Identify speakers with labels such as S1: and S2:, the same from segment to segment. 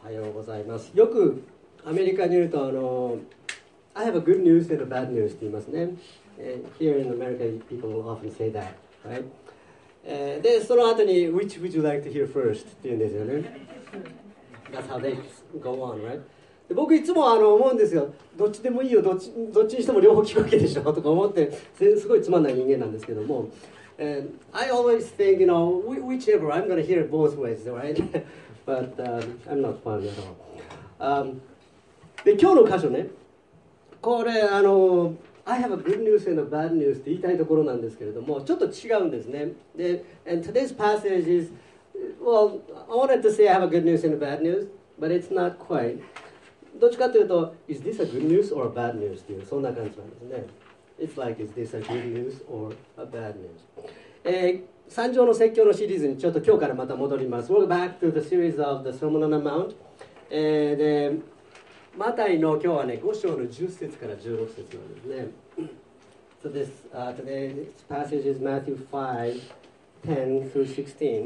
S1: おはようございます。よくアメリカにいるとI have a good news and a bad news って言いますね。Here in America, people often say that, right? で、その後に Which would you like to hear first? って言うんですよね。That's how they go on, right? で僕いつも思うんですよ。どっちでもいいよ、どっちにしても両方聞くわけでしょとか思ってすごいつまんない人間なんですけども。I always think, whichever, I'm going to hear it both ways, right? But I'm not fun at all. で、今日の箇所ね、これI have a good news and a bad news って言いたいところなんですけれども、ちょっと違うんですね。で、and today's passage is, well, I wanted to say I have a good news and a bad news, but it's not quite. どっちかというと、is this a good news or a bad news っていうそんな感じなんですね。It's like, is this a good news or a bad news? 三条の説教のシリーズにちょっと今日からまた戻ります。We'll go back to the series of the Sermon on the Mount. で、マタイの今日はね、5章の10節から16節なんですね。So today's passage is Matthew 5, 10 through 16.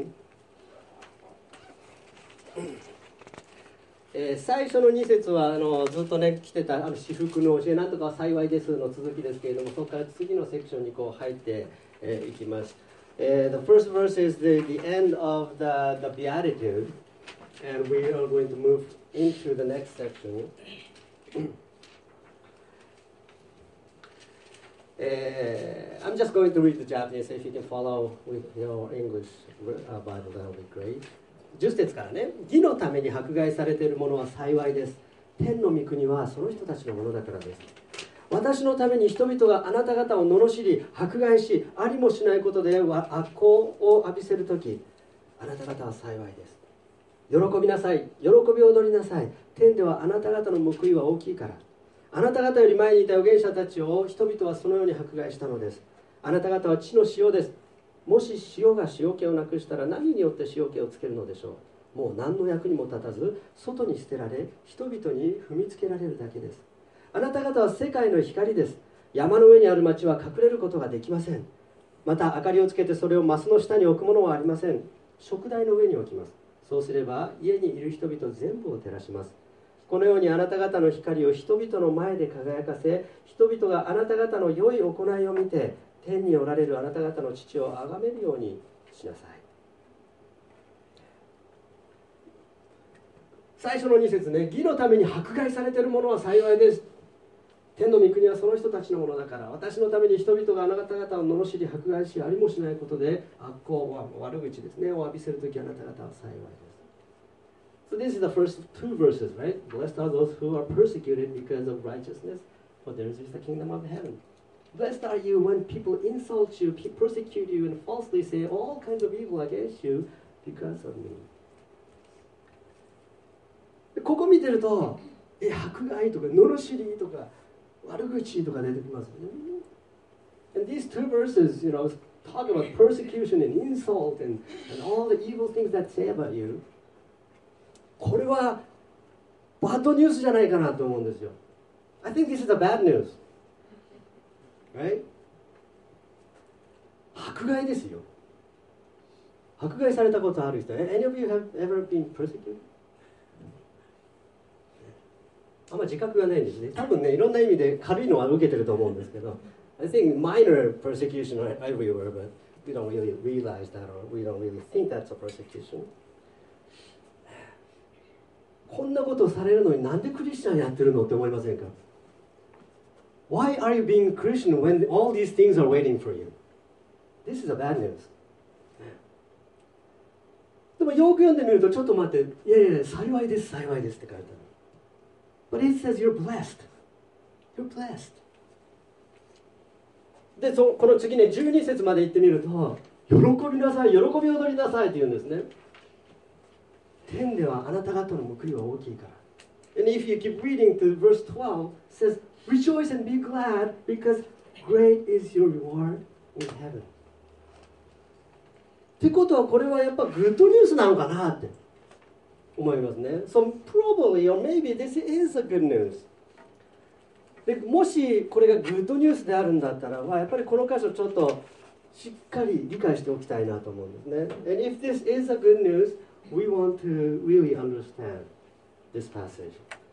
S1: 最初の2節はずっとね来てた至福の教えなんとかは幸いですの続きですけれども、そこから次のセクションにこう入っていきます。The first verse is the end of the Beatitude, and we are going to move into the next section. I'm just going to read the Japanese. If you can follow with your English Bible, that would be great. 10節からね、義のために迫害されている者は幸いです。天の御国はその人たちのものだからです。私のために人々があなた方を罵り、迫害し、ありもしないことで悪行を浴びせるとき、あなた方は幸いです。喜びなさい、喜び踊りなさい。天ではあなた方の報いは大きいから。あなた方より前にいた預言者たちを人々はそのように迫害したのです。あなた方は地の塩です。もし塩が塩気をなくしたら何によって塩気をつけるのでしょう。もう何の役にも立たず、外に捨てられ、人々に踏みつけられるだけです。あなた方は世界の光です。山の上にある町は隠れることができません。また明かりをつけてそれをマスの下に置くものはありません。食台の上に置きます。そうすれば家にいる人々全部を照らします。このようにあなた方の光を人々の前で輝かせ、人々があなた方の良い行いを見て、天におられるあなた方の父を崇めるようにしなさい。最初の2節ね、義のために迫害されている者は幸いです。天の御国はその人たちのものだから。私のために人々があなた方を罵り迫害し、ありもしないことで悪行、悪口ですね、を浴びせるときあなた方は幸いです。So this is the first two verses, right? Blessed are those who are persecuted because of righteousness, for theirs is the kingdom of heaven. Blessed are you when people insult you, persecute you, and falsely say all kinds of evil against you because of me. ここ見てると、迫害とか罵りとか悪口とか出てきますね。And these two verses, talk about persecution and insult and all the evil things that say about you. これはバッドニュースじゃないかなと思うんですよ。I think this is the bad news. Right? 迫害ですよ。迫害されたことある人。Any of you have ever been persecuted? あんま自覚がないんですね。多分ね、いろんな意味で軽いのは受けてると思うんですけど。I think minor persecution are everywhere, but we don't really realize that or we don't really think that's a persecution. こんなことをされるのになんでクリスチャンやってるのって思いませんか？ Why are you being Christian when all these things are waiting for you? This is a bad news. でもよく読んでみるとちょっと待って、いやいや幸いです幸いですって書いてある。But it says you're blessed. You're blessed. で、この次ね、12節まで行ってみると、喜びなさい、喜び踊りなさいって言うんですね。天ではあなた方の報いは大きいから。And if you keep reading to verse 12, it says, Rejoice and be glad, because great is your reward in heaven. ってことは、これはやっぱグッドニュースなのかなって思いますね。So probably, or maybe this is a good news. でもしこれがグッドニュースであるんだったら、やっぱりこの箇所ちょっとしっかり理解しておきたいなと思うんですね。And if this is a good news, we want to really understand this passage.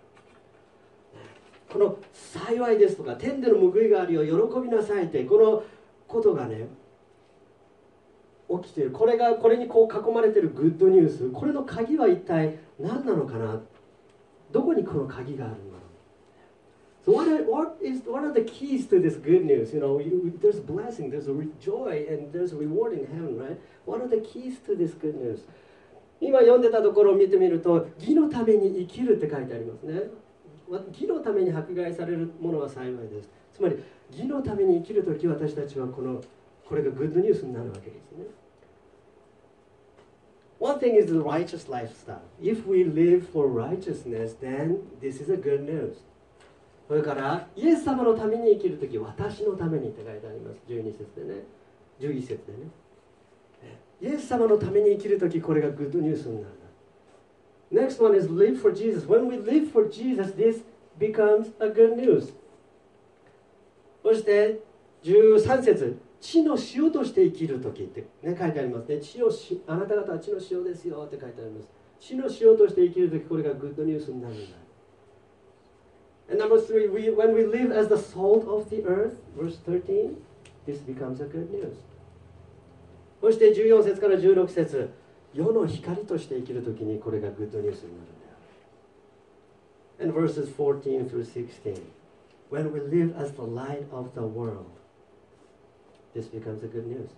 S1: この幸いですとか天での報いがあるよ喜びなさいってこのことがね起きている。これにこう囲まれているグッドニュース、これの鍵は一体何なのかな。どこにこの鍵があるんだろう。So what are the keys to this good news? There's blessing, there's joy, and there's reward in heaven, right? What are the keys to this good news? 今読んでたところを見てみると、義のために生きるって書いてありますね。義のために迫害されるものは幸いです。つまり義のために生きるとき私たちはこれがグッドニュースになるわけですね。One thing is the righteous lifestyle. If we live for righteousness, then this is a good news. それからイエス様のために生きるとき、私のためにって書いてあります。12節でね、11節でね。イエス様のために生きるとき、これがグッドニュースになる。Next one is live for Jesus. When we live for Jesus, this becomes a good news. そして13節、地の塩として生きるときって、ね、書いてありますね。あなた方は地の塩ですよって書いてあります。地の塩として生きるとき、これがグッドニュースになるんだ。And number 3, when we live as the salt of the earth, verse 13, this becomes a good news. そして14節から16節、世の光として生きるときにこれがグッドニュースになるんだよ。And verses 14 through 16, when we live as the light of the world, this becomes a good news.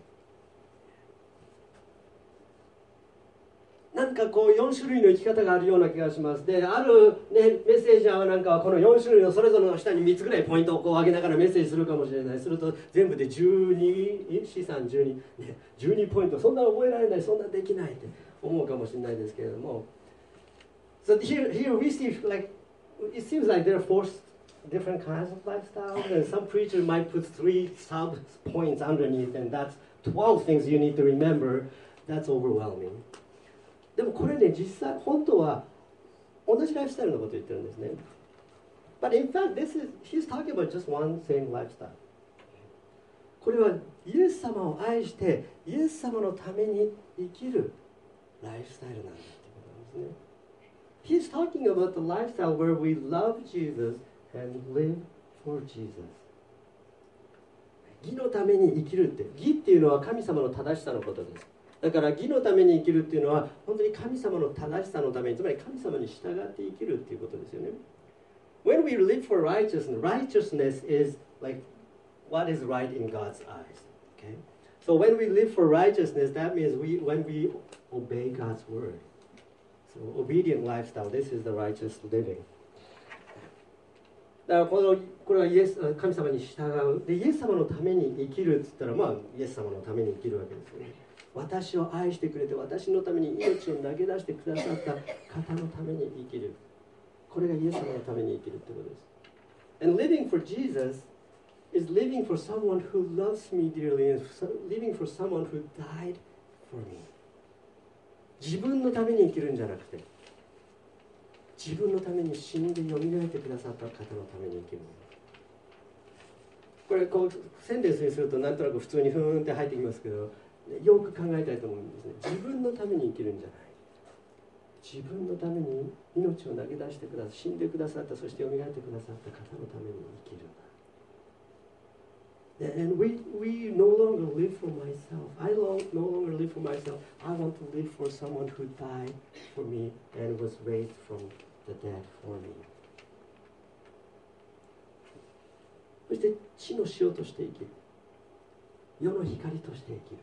S1: なんかこう4種類の生き方があるような気がします。で、ある、ね、メッセージャーなんかはこの4種類のそれぞれの下に3つぐらいポイントをこう上げながらメッセージするかもしれない。すると全部で12ポイント、そんな覚えられない、そんなできないって思うかもしれないですけれども。So here we see like it seems like there are 4 different kinds of lifestyles, and some preacher might put 3 sub points underneath, and that's 12 things you need to remember. That's overwhelming. でもこれね、実際本当は同じライフスタイルのことを言ってるんですね。But in fact, he's talking about just one same lifestyle. これはイエス様を愛してイエス様のために生きるライフスタイルなんだってことなんですね。He's talking about the lifestyle where we love Jesus and live for Jesus. 義のために生きるって、義っていうのは神様の正しさのことです。だから義のために生きるっていうのは本当に神様の正しさのために、つまり神様に従って生きるっていうことですよね。When we live for righteousness, righteousness is like what is right in God's eyes. Okay? So when we live for righteousness, that means when we obey God's word. So obedient lifestyle, this is the righteous living. だからこれは神様に従う。で、イエス様のために生きるって言ったら、イエス様のために生きるわけですよね。私を愛してくれて私のために命を投げ出してくださった方のために生きる。これがイエス様のために生きるってことです。And living for Jesus is living for someone who loves me dearly and living for someone who died for me. 自分のために生きるんじゃなくて、自分のために死んでよみがえってくださった方のために生きる。これこうセンテンスにするとなんとなく普通にふーんって入ってきますけど、よく考えたいと思うんですね。自分のために生きるんじゃない。自分のために命を投げ出してくださった、死んでくださった、そしてよみがえってくださった方のために生きるんだ。And we no longer live for myself. I no longer live for myself. I want to live for someone who died for me and was raised from the dead for me. そして地の塩として生きる。世の光として生きる。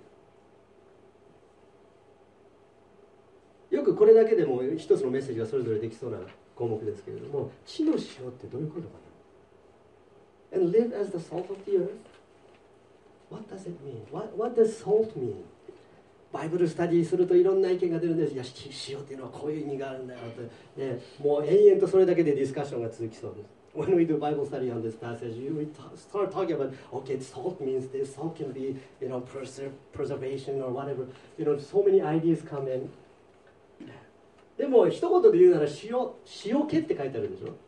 S1: よくこれだけでも一つのメッセージがそれぞれできそうな項目ですけれども、地の塩ってどういうことかな。 And live as the salt of the earth. What does it mean? What does salt mean? バイブルスタディするといろんな意見が出るんです。いや、塩っていうのはこういう意味があるんだよと、ね、もう延々とそれだけでディスカッションが続きそうです。When we do Bible study on this passage, we start talking about, okay, salt means this, salt can be, preservation or whatever. So many ideas come in. でも一言で言うなら塩気って書いてあるでしょ、ね、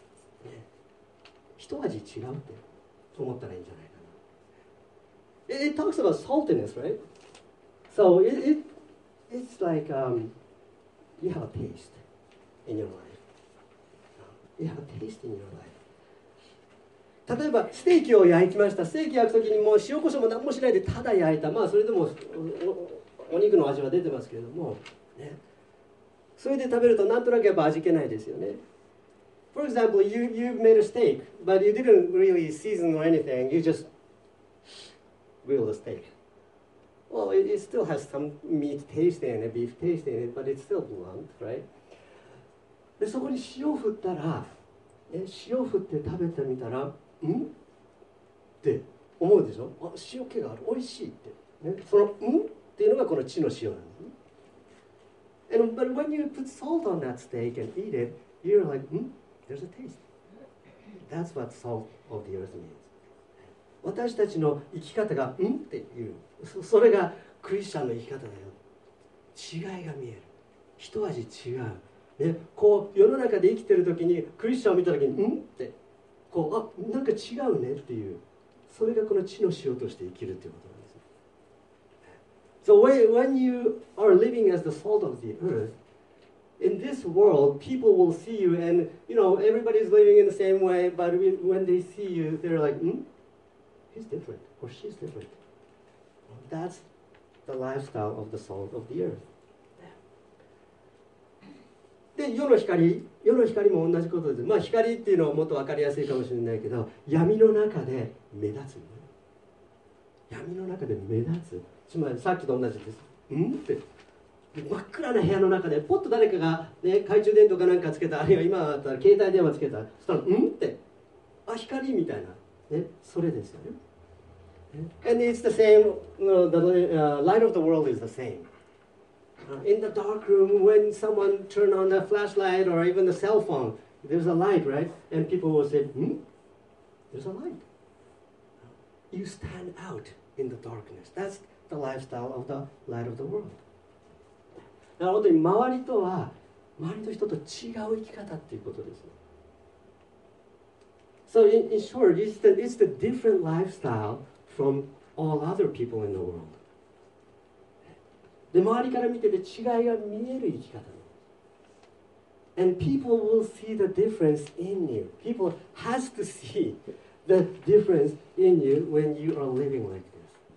S1: 一味違うって思ったらいいんじゃないかな。It talks about saltiness, right? So it's like you have a taste in your life. You have a taste in your life.例えばステーキを焼きました。ステーキ焼く時にもう塩コショウも何もしないでただ焼いた。まあそれでもお肉の味は出てますけれども、ね、それで食べるとなんとなくやっぱ味気ないですよね。For example, you made a steak, but you didn't really season or anything. You just grilled the steak. Well, it still has some meat taste in it, beef taste in it, but it's still blunt, right? でそこに塩振ったら、塩振って食べてみたら、って思うでしょ。あ、塩気がある、美味しいって、ね、そのっていうのがこの地の塩なんですね。But when you put salt on that steak and eat it, you're like, there's a taste. That's what salt of the earth means. 私たちの生き方がっていう、それがクリスチャンの生き方だよ。違いが見える。一味違う。ね、こう世の中で生きてる時にクリスチャンを見た時にってこうなんか違うねっていう、それがこの地の塩として生きるということなんです。So when you are living as the salt of the earth, in this world, people will see you, and everybody's living in the same way. But when they see you, they're like, he's different, or she's different. That's the lifestyle of the salt of the earth. で、世の光も同じことです。まあ光っていうのはもっと分かりやすいかもしれないけど、闇の中で目立つ。闇の中で目立つ。つまりさっきと同じです。って真っ暗な部屋の中でポッと誰かが、ね、懐中電灯かなんかつけた、あるいは今だったら携帯電話つけた、そしたらって光みたいな、ね、それですよね。And it's the same, the light of the world is the same. In the dark room, when someone turn on the flashlight or even the cell phone, there's a light, right? And people will say, there's a light. You stand out in the darkness. That's the lifestyle of the light of the world. なので周りの人と違う生き方っていうことです。So in short, it's the different lifestyle from all other people in the world. で周りから見てて違いが見える生き方。And people will see the difference in you. People has to see the difference in you when you are living like this.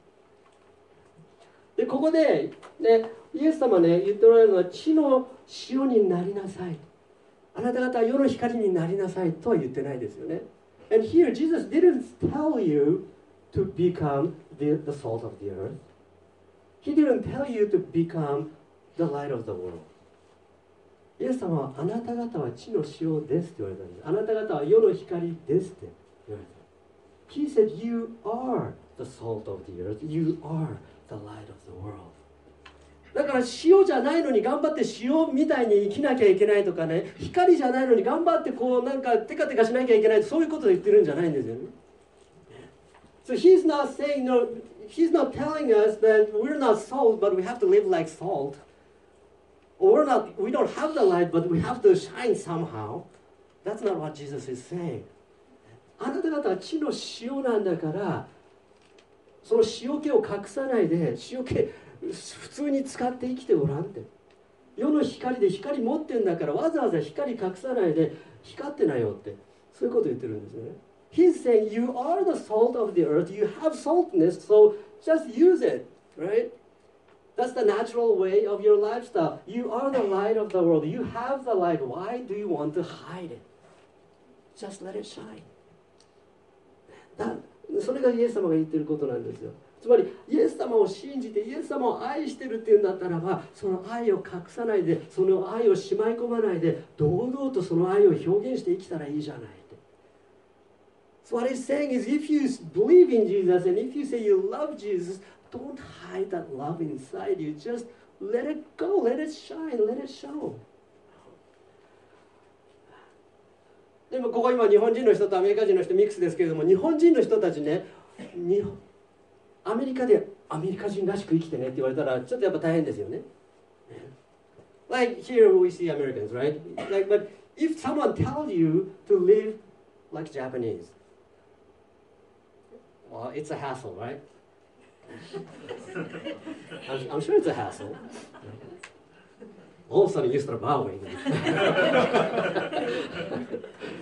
S1: でここで、ね、イエス様ね言っておられるのは地の塩になりなさい。あなた方は世の光になりなさいとは言ってないですよね。And here Jesus didn't tell you to become the salt of the earth. He didn't tell you to become the light of the world. イエス様はあなた方は地の塩ですって言われたんです。あなた方は世の光ですって言われた。He said, you are the salt of the earth. You are the light of the world. だから塩じゃないのに頑張って塩みたいに生きなきゃいけないとかね、光じゃないのに頑張ってこうなんかテカテカしなきゃいけない、そういうことを言ってるんじゃないんですよね。So he's not saying, no, he's not telling us that we're not salt, but we have to live like salt. Or we don't have the light, but we have to shine somehow. That's not what Jesus is saying. あなた方は地の塩なんだから、その塩気を隠さないで、塩気普通に使って生きてごらんって。世の光で光持ってんだからわざわざ光隠さないで光ってなよって、そういうことを言ってるんですよね。He's saying you are the salt of the earth, you have saltness, so just use it, right? That's the natural way of your lifestyle. You are the light of the world. You have the light. Why do you want to hide it? Just let it shine. それがイエス様が言ってることなんですよ。つまりイエス様を信じてイエス様を愛してるっていうんだったらば、その愛を隠さないで、その愛をしまい込まないで、堂々とその愛を表現して生きたらいいじゃないって。So what he's saying is, if you believe in Jesus and if you say you love Jesus, don't hide that love inside you. Just let it go, let it shine, let it show. でもここ今日本人の人とアメリカ人の人ミックスですけれども、日本人の人たちね、アメリカでアメリカ人らしく生きてねって言われたらちょっとやっぱ大変ですよね。Like here we see Americans, right? Like, but if someone tells you to live like Japanese, well, it's a hassle, right? I'm sure it's a hassle. All of a sudden you start bowing.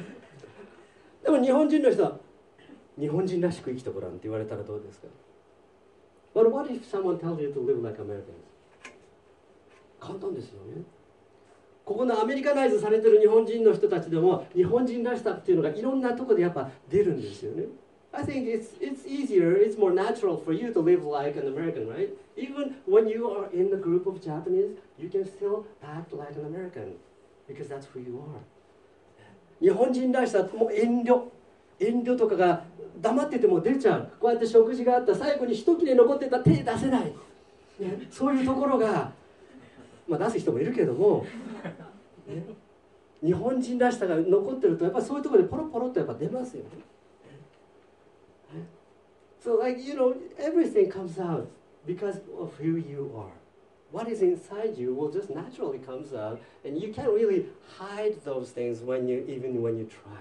S1: も日本人の人は日本人らしく生きてごらんって言われたらどうですか？ But what if someone tells you to live like Americans? 簡単ですよね。ここのアメリカナイズされてる日本人の人たちでも日本人らしさっていうのがいろんなところでやっぱ出るんですよね。I think it's easier, it's more natural for you to live like an American, right? Even when you are in the group of Japanese, you can still act like an American because that's who you are. 日本人らしさってもう遠慮とかが黙ってても出ちゃう。こうやって食事があった最後に一切れ残ってたら手出せない、ね、そういうところが、まあ、出す人もいるけども、ね、日本人らしさが残ってるとやっぱりそういうところでポロポロっとやっぱ出ますよね。So like everything comes out because of who you are. What is inside you will just naturally comes out, and you can't really hide those things even when you try.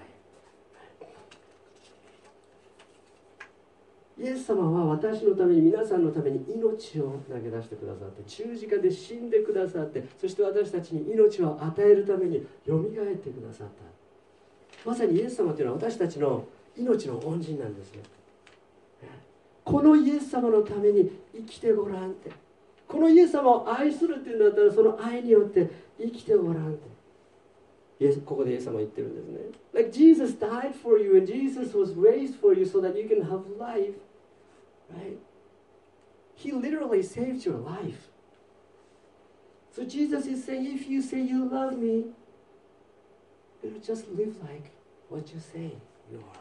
S1: イエス様は私のために皆さんのために命を投げ出してくださって十字架で死んでくださって、そして私たちに命を与えるためによみがえってくださった。まさにイエス様というのは私たちの命の恩人なんですね。このイエス様のために生きてごらんって、このイエス様を愛するっていうんだったらその愛によって生きてごらんって、ここでイエス様は言ってるんですね。Like Jesus died for you and Jesus was raised for you so that you can have life, right? He literally saved your life. So Jesus is saying, if you say you love me, you just live like what you say you are.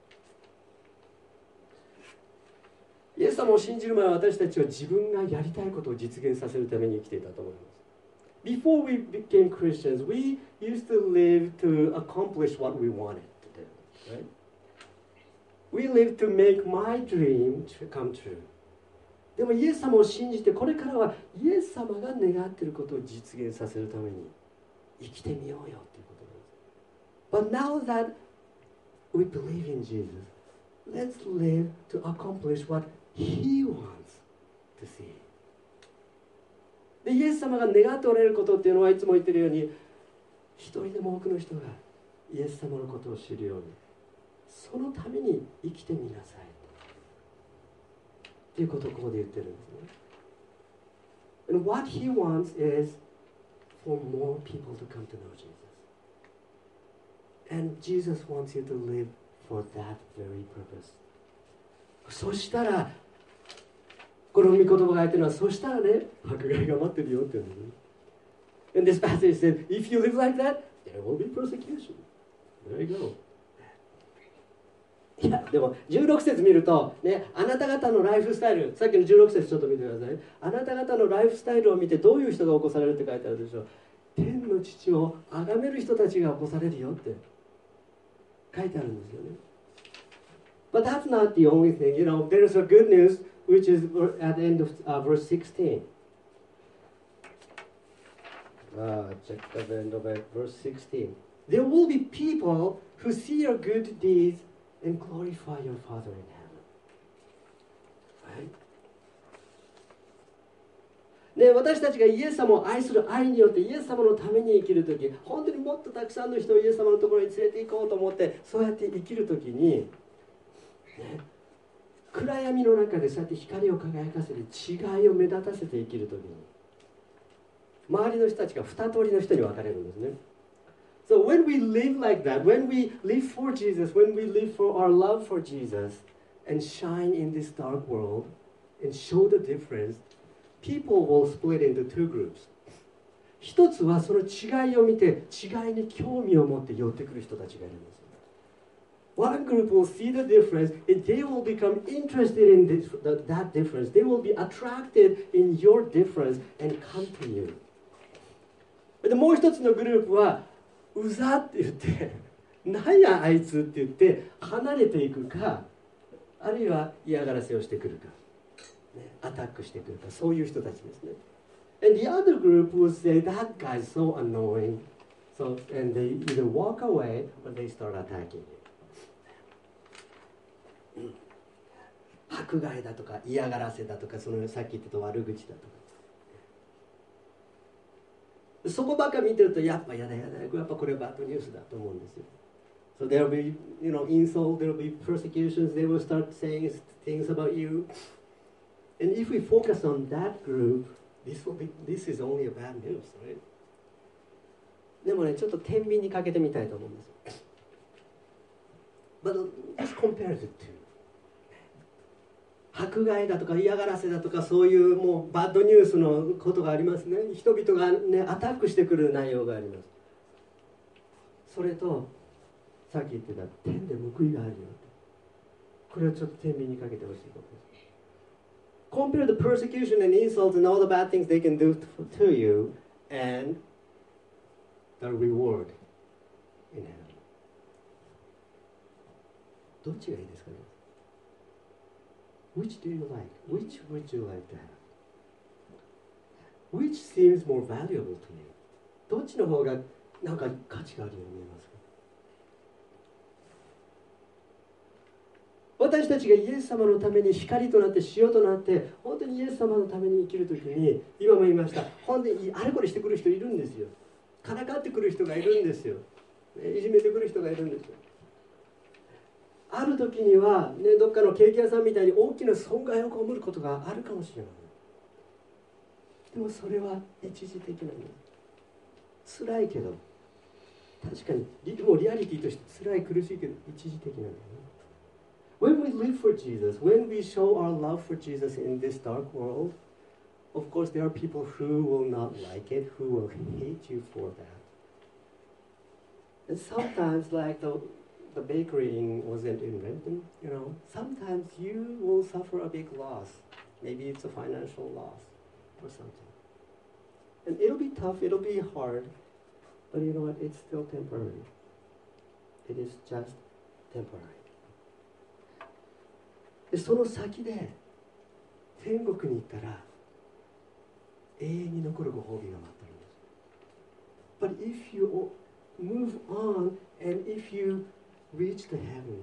S1: イエス様を信じる前は私たちは自分がやりたいことを実現させるために生きていたと思います。Before we became Christians, we used to live to accomplish what we wanted to do, right? We lived to make my dream come true. でもイエス様を信じてこれからはイエス様が願っていることを実現させるために生きてみようよということなんです。But now that we believe in Jesus, let's live to accomplish what He wants to see. でイエス様が願っておられることっていうのはいつも言っているように、一人でも多くの人がイエス様のことを知るように、そのために生きてみなさいっていうことをここで言ってるんですね。And what He wants is for more people to come to know Jesus. And Jesus wants you to live for that very purpose. そしたらこの御言葉が言ってるのは、そしたらね、迫害が待ってるよって言うんですね。And this passage said, if you live like that, there will be persecution. There you go. いや、でも16節見ると、ね、あなた方のライフスタイル、さっきの16節ちょっと見てください。あなた方のライフスタイルを見てどういう人が起こされるって書いてあるでしょう。天の父を崇める人たちが起こされるよって書いてあるんですよね。But that's not the only thing. There's a good news, which is at the end of verse 16. Check at the end of verse 16. There will be people who see your good deeds and glorify your Father in heaven. Right? ね、私たちがイエス様を愛する愛によってイエス様のために生きるとき、本当にもっとたくさんの人をイエス様のところに連れて行こうと思ってそうやって生きるときに、ね、暗闇の中でそうやって光を輝かせて違いを目立たせて生きるときに、周りの人たちが二通りの人に分かれるんですね。So when we live like that, when we live for Jesus, when we live for our love for Jesus and shine in this dark world and show the difference, people will split into two groups. 一つはその違いを見て違いに興味を持って寄ってくる人たちがいるんです。One group will see the difference and they will become interested in that difference. They will be attracted in your difference and come to you. でもう一つのグループはうざって言ってなんやあいつって言って離れていくか、あるいは嫌がらせをしてくるか、ね、アタックしてくるか、そういう人たちですね。And the other group will say that guy is so annoying, and they either walk away or they start attacking you. 迫害だとか嫌がらせだとか、そのさっき言ってた悪口だとか、そこばっか見てるとやっぱやだやっぱこれバッドニュースだと思うんですよ。 So there will be, insult, there will be persecutions, they will start saying things about you. And if we focus on that group, this is only a bad news, right? でもね、ちょっと天秤にかけてみたいと思うんですよ。But let's compare the two. 迫害だとか嫌がらせだとか、そういうもうバッドニュースのことがありますね。人々がね、アタックしてくる内容があります。それとさっき言ってた天で報いがあるよ。これをちょっと天秤にかけてほしいことです。Compare the persecution and insults and all the bad things they can do to you and the reward in heaven. どっちがいいですかね？ Which do you like? Which would you like to have? Which seems more valuable to you? どっちの方がなんか価値があるように見えますか？私たちがイエス様のために光となって塩となって本当にイエス様のために生きるときに、今も言いました、本当にあれこれしてくる人いるんですよ。からかってくる人がいるんですよ。いじめてくる人がいるんですよ。ある時には、ね、どっかのケーキ屋さんみたいに大きな損害を被ることがあるかもしれない。でもそれは一時的なんです。辛いけど、確かにもうリアリティとして辛い苦しいけど一時的なんだよね。When we live for Jesus, when we show our love for Jesus in this dark world, of course there are people who will not like it, who will hate you for that. And sometimes, like the bakery wasn't invented, sometimes you will suffer a big loss. Maybe it's a financial loss or something. And it'll be tough, it'll be hard, but you know what? It's still temporary. It is just temporary. でその先で天国に行ったら永遠に残るご褒美が待ってるんです。But if you move on and if you reach the heaven,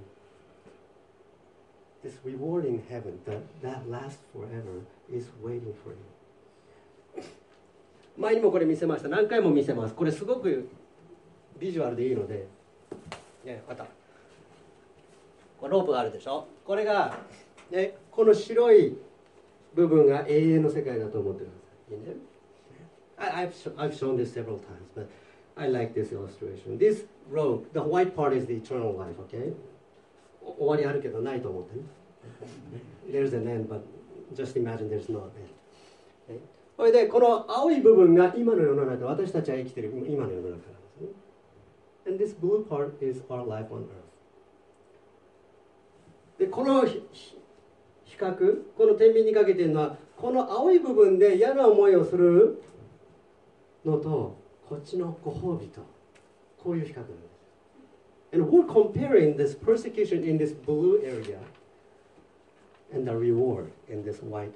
S1: this rewarding heaven that lasts forever is waiting for you. 前にもこれ見せました。何回も見せます。これすごくビジュアルでいいので、ね、またこのロープがあるでしょ。これが、ね、この白い部分が永遠の世界だと思ってください。いいね。I've shown this several times, but I like this illustration. This rope, the white part is the eternal life, okay? 終わりあるけどないと思ってね。There's an end, but just imagine there's no end. それでこの青い部分が今の世の中、私たちは生きている今の世の中なんですね。And this blue part is our life on earth. でこの比較、この天秤にかけているのは、この青い部分で嫌な思いをするのと、こっちのご褒美と、こういう比較なんです。And we're comparing this persecution in this blue area and the reward in this white area.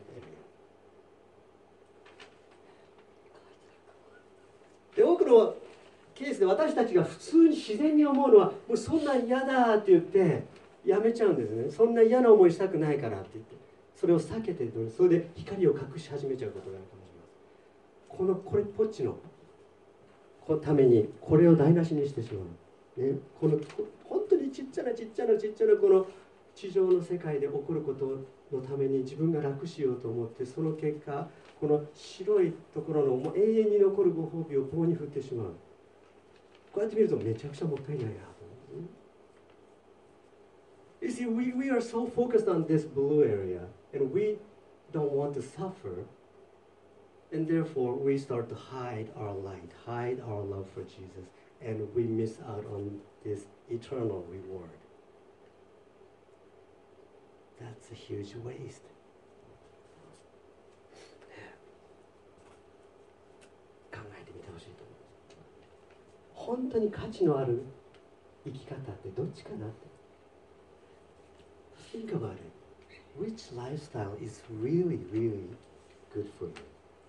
S1: で多くのケースで私たちが普通に自然に思うのは、もうそんなん嫌だって言ってやめちゃうんですね。そんな嫌な思いしたくないからって言って、それを避けてるのに、それで光を隠し始めちゃうことがあるかもしれません。これポッチのためにこれを台無しにしてしまう、ね、この本当にちっちゃなこの地上の世界で起こることのために自分が楽しようと思って、その結果この白いところのもう永遠に残るご褒美を棒に振ってしまう。こうやって見るとめちゃくちゃもったいないなと思う。You see, we are so focused on this blue area and we don't want to suffer, and therefore we start to hide our light, hide our love for Jesus, and we miss out on this eternal reward. That's a huge waste. 考えてみてほしいと思います。本当に価値のある生き方ってどっちかなって。Think about it. Which lifestyle is really, really good for you?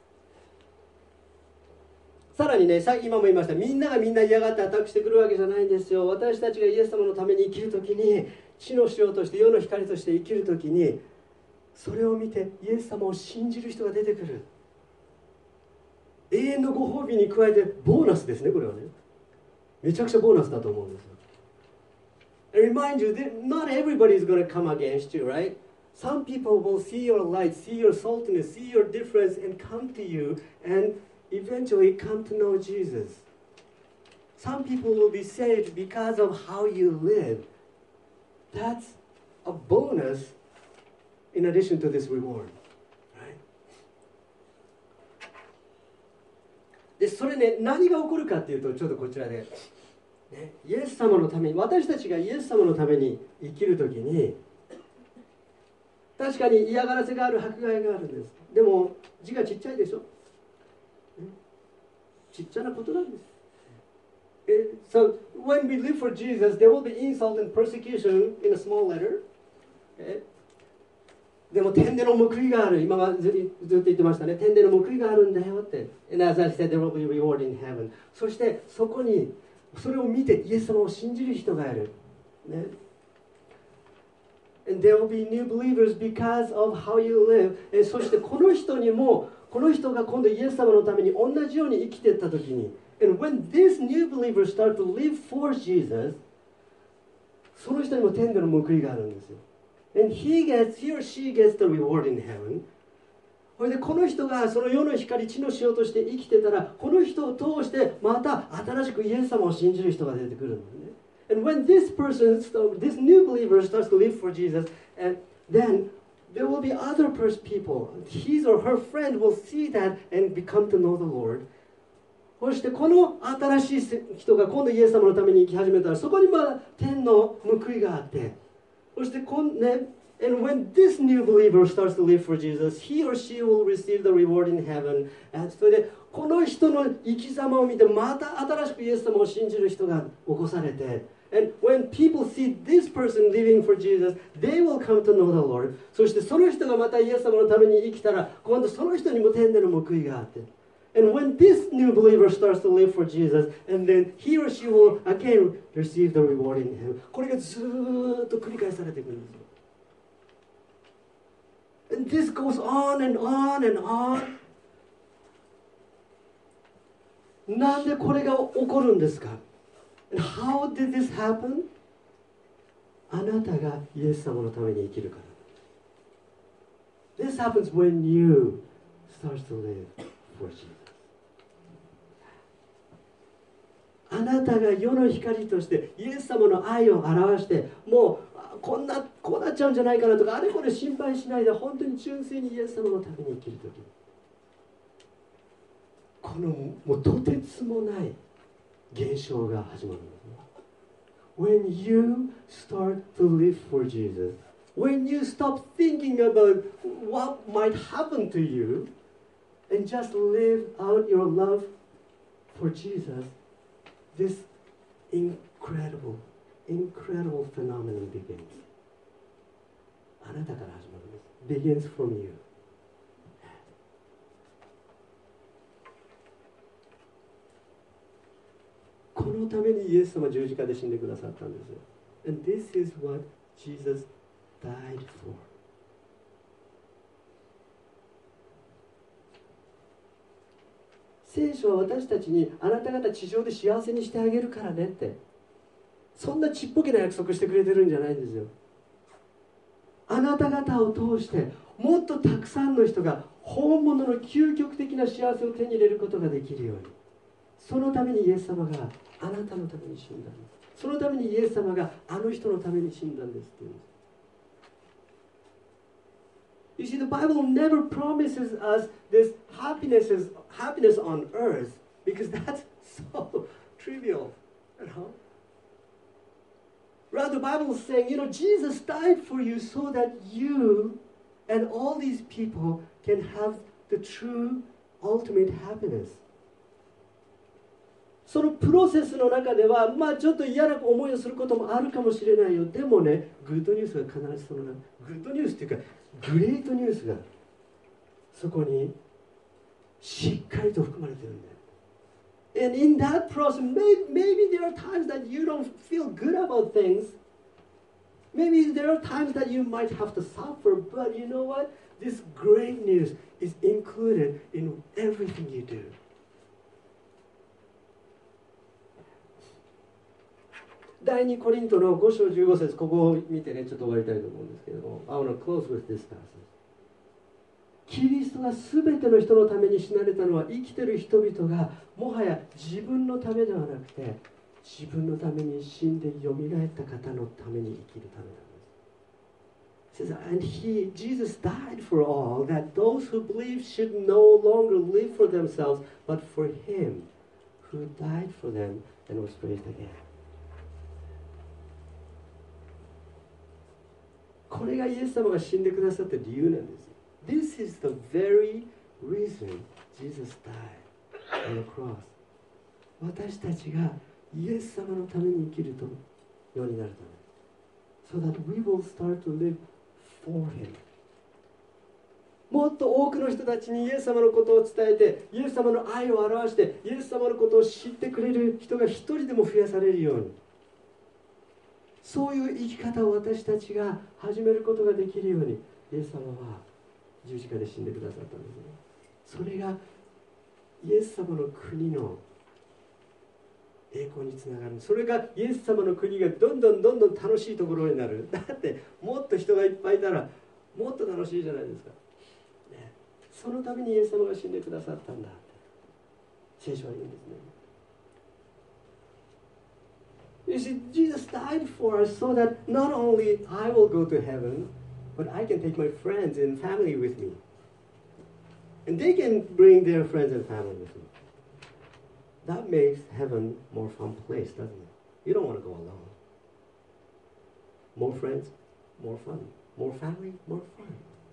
S1: さらにね、今も言いました、みんながみんな嫌がってアタックしてくるわけじゃないんですよ。私たちがイエス様のために生きるときに、地の塩として世の光として生きるときに、それを見てイエス様を信じる人が出てくる。永遠のご褒美に加えてボーナスですね。これはね、めちゃくちゃボーナスだと思うんですよ。 And remind you that not everybody is going to come against you, right? Some people will see your light, see your saltiness, see your difference, and come to you and eventually come to know Jesus. Some people will be saved because of how you live. That's a bonus in addition to this reward. Right? で、それね、何が起こるかっていうと、ちょっとこちらで、ね、イエス様のために、私たちがイエス様のために生きるときに、確かに嫌がらせがある、迫害があるんです。でも字がちっちゃいでしょ、ね、ちっちゃなことなんです。So when we live for Jesus, there will be insult and persecution in a small letter. でも天での報いがある。今はずっと言ってましたね。天での報いがあるんだよって。And as I said, there will be reward in heaven. そしてそこにそれを見てイエス様を信じる人がいる。ね。And there will be new believers because of how you live. そしてこの人にも、この人が今度イエス様のために同じように生きていったときに、And when these new believers start to live for Jesus, その人にも天での報いがあるんですよ。And he or she gets the reward in heaven. それでこの人がその世の光、地の塩として生きてたら、この人を通してまた新しくイエス様を信じる人が出てくるんですね。And when this new believer starts to live for Jesus, and then there will be other people. His or her friend will see that and become to know the Lord. そしてこの新しい人が今度イエス様のために生き始めたら、そこにまだ天の報いがあって、そしてAnd when this new believer starts to live for Jesus, he or she will receive the reward in heaven. それでこの人の生き様を見て、また新しくイエス様を信じる人が起こされて、And when people see this person living for Jesus, they will come to know the Lord. そしてその人がまたイエス様のために生きたら、今度その人にも天での報いがあって。And when this new believer starts to live for Jesus, and then he or she will again receive the reward in heaven. これがずーっと繰り返されていくんですよ。And this goes on and on and on. なんでこれが起こるんですか？ And how did this happen? あなたがイエス様のために生きるから。This happens when you start to live for Jesus. あなたが世の光としてイエス様の愛を表して、もうこうなっちゃうんじゃないかなとか、あれこれ心配しないで、本当に純粋にイエス様のために生きるとき、このもうとてつもない現象が始まるんですね。When you start to live for Jesus, when you stop thinking about what might happen to you and just live out your love for Jesus, this incredible phenomenon begins. あなたから始まるんです。Begins from you. このためにイエス様は十字架で死んでくださったんですよ。And this is what Jesus died for. 聖書は私たちに、あなた方地上で幸せにしてあげるからねって、そんなちっぽけな約束してくれてるんじゃないんですよ。あなた方を通してもっとたくさんの人が本物の究極的な幸せを手に入れることができるように、そのためにイエス様があなたのために死んだんです。そのためにイエス様があの人のために死んだんですって言うんです。You see, the Bible never promises us this happiness on earth, because that's so trivial. Rather, the Bible is saying, Jesus died for you so that you and all these people can have the true, ultimate happiness. そのプロセスの中では、ちょっと嫌な思いをすることもあるかもしれないよ。でもね、グッドニュースが必ずその中、グッドニュースっていうか、グレートニュースがそこにしっかりと含まれてるんだよ。And in that process, maybe there are times that you don't feel good about things. Maybe there are times that you might have to suffer, but you know what? This great news is included in everything you do. 第2コリントの5章15節、ここを見てね、ちょっと終わりたいと思うんですけれども、I want to close with this passage。キリストが全ての人のために死なれたのは、生きている人々がもはや自分のためではなくて、自分のために死んでよみがえった方のために生きるためなんです。It says, and Jesus died for all, that those who believe should no longer live for themselves, but for him who died for them and was raised again. これがイエス様が死んでくださった理由なんです。This is the very reason Jesus died on the cross. 私たちがイエス様のために生きるようになるため。So that we will start to live for him. もっと多くの人たちにイエス様のことを伝えて、イエス様の愛を表して、イエス様のことを知ってくれる人が一人でも増やされるように、そういう生き方を私たちが始めることができるように、イエス様は十字架で死んでくださったんですね。それがイエス様の国の栄光につながる。それがイエス様の国がどんどん楽しいところになる。だってもっと人がいっぱいいたらもっと楽しいじゃないですか、ね、そのためにイエス様が死んでくださったんだって聖書は言うんですね。You see, Jesus died for us so that not only I will go to heaven, but I can take my friends and family with me. And they can bring their friends and family with me. That makes heaven a more fun place, doesn't it? You don't want to go alone. More friends, more fun. More family, more fun.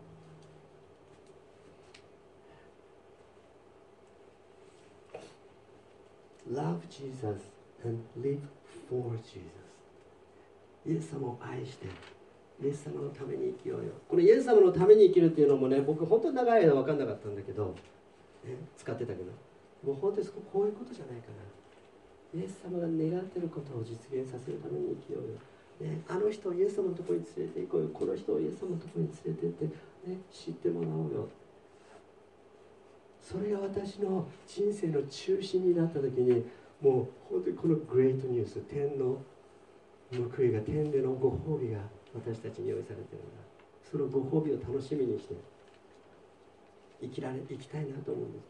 S1: Love Jesus and live for Jesus. イエス様を愛してイエス様のために生きようよ。このイエス様のために生きるっていうのもね、僕本当に長い間分かんなかったんだけど、ね、使ってたけど、もう本当にこういうことじゃないかな。イエス様が願っていることを実現させるために生きようよ、ね、あの人をイエス様のところに連れて行こうよ。この人をイエス様のところに連れて行って、ね、知ってもらおうよ。それが私の人生の中心になった時に、もう本当にこのグレートニュース、天の報いが、天でのご褒美が私たちに用意されているんだ。そのご褒美を楽しみにして生きたいなと思うんです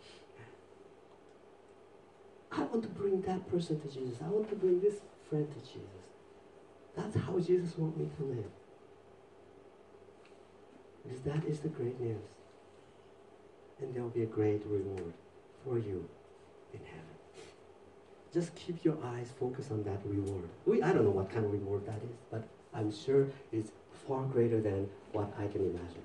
S1: 。I want to bring that person to Jesus. I want to bring this friend to Jesus. That's how Jesus wants me to live. Because that is the great news. And there will be a great reward for you in heaven. Just keep your eyes focused on that reward. I don't know what kind of reward that is, but I'm sure it's far greater than what I can imagine.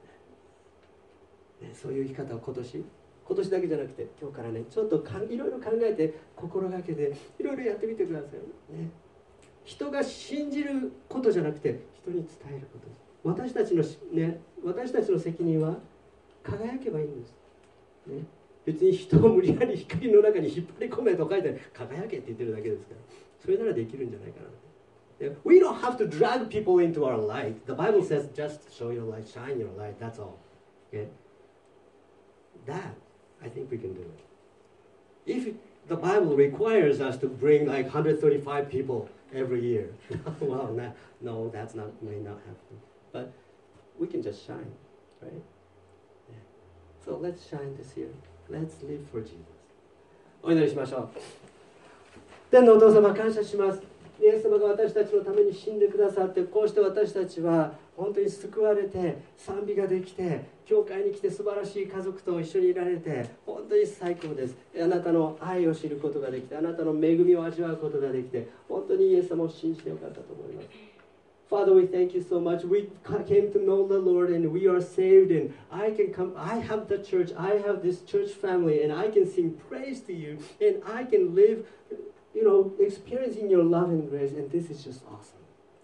S1: ね、そういう生き方を今年だけじゃなくて、今日からね、ちょっといろいろ考えて、心がけていろいろやってみてください、ね。人が信じることじゃなくて、人に伝えることです。私たちの責任は輝けばいいんです、ね。別に人を無理やり光の中に引っ張り込めと書いて輝けって言ってるだけですから、それならできるんじゃないかな。We don't have to drag people into our light. The Bible says just show your light, shine your light, that's all. Okay? That, I think we can do it. If the Bible requires us to bring like 135 people every year, well, no, that's not, may not happen. But we can just shine, right? Yeah. So let's shine this year. Let's live for Jesus. お祈りしましょう。天のお父様、感謝します。イエス様が私たちのために死んでくださって、こうして私たちは本当に救われて、賛美ができて、教会に来て素晴らしい家族と一緒にいられて、本当に最高です。あなたの愛を知ることができて、あなたの恵みを味わうことができて、本当にイエス様を信じてよかったと思います。Father, we thank you so much. We came to know the Lord and we are saved, and I can come. I have the church. I have this church family, and I can sing praise to you, and I can live, experiencing your love and grace, and this is just awesome.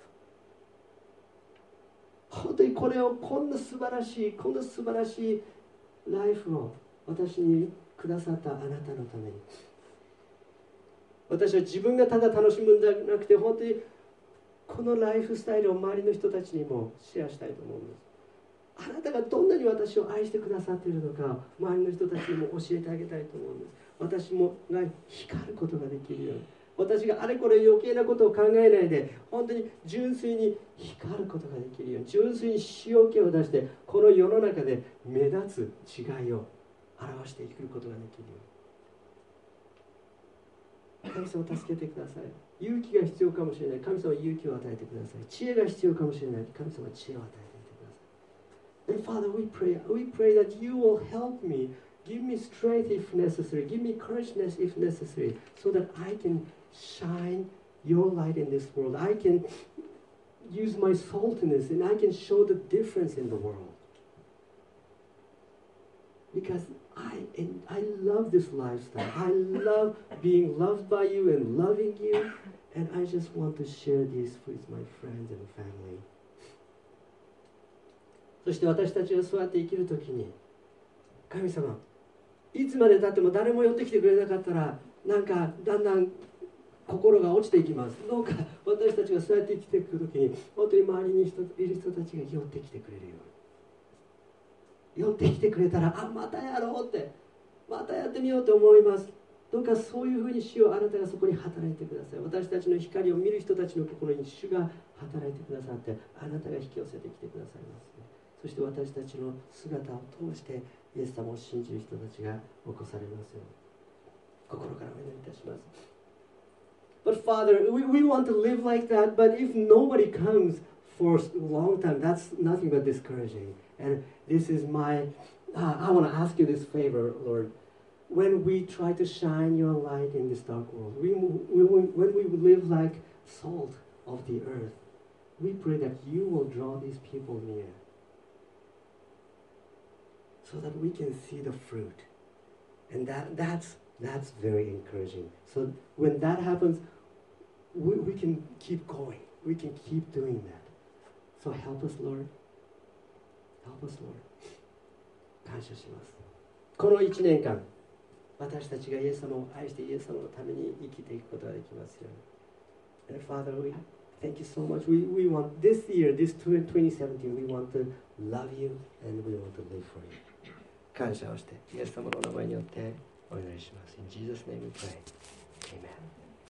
S1: 本当にこんな素晴らしいライフを私にくださったあなたのために、私は自分がただ楽しむんじゃなくて、本当にこのライフスタイルを周りの人たちにもシェアしたいと思うんです。あなたがどんなに私を愛してくださっているのか、周りの人たちにも教えてあげたいと思うんです。私もが光ることができるように、 私があれこれ余計なことを考えないで、本当に純粋に光ることができるように、純粋に塩気を出して、この世の中で目立つ違いを表していくことができるように。神様を助けてください。勇気が必要かもしれない。神様は勇気を与えてください。知恵が必要かもしれない。神様は知恵を与えてください。And Father, we pray that you will help me, give me strength if necessary, give me courage if necessary, so that I can shine your light in this world. I can use my saltiness and I can show the difference in the world. Because I love this lifestyle. I love being loved by you and loving you. And I just want to share this with my friends and family. そして私たちがそうやって生きるときに、神様、いつまでたっても誰も寄ってきてくれなかったら、なんかだんだん心が落ちていきます。どうか私たちがそうやって生きていくときに、本当に周りにいる人たちが寄ってきてくれるように。寄ってきてくれたら、あ、またやろうって、またやってみようと思います。どうかそういうふうに主よ、あなたがそこに働いてください。私たちの光を見る人たちの心に主が働いてくださって、あなたが引き寄せてきてくださいます。そして私たちの姿を通してイエス様を信じる人たちが起こされますように、心からお祈りいたします。But Father, we want to live like that, but if nobody comes for a long time, that's nothing but discouraging. And this is I want to ask you this favor, Lord. When we try to shine your light in this dark world, when we live like salt of the earth, we pray that you will draw these people near, so that we can see the fruit. And that's very encouraging. So when that happens, we can keep going. We can keep doing that. So help us, Lord. Help us, Lord. 感謝します。この1年間、私たちがイエス様を愛してイエス様のために生きていくことができますように。And Father, we thank you so much. We want this year, this 2017, we want to love you and we want to live for you. 感謝をして、イエス様のお名前によってお祈りします。In Jesus' name we pray. Amen.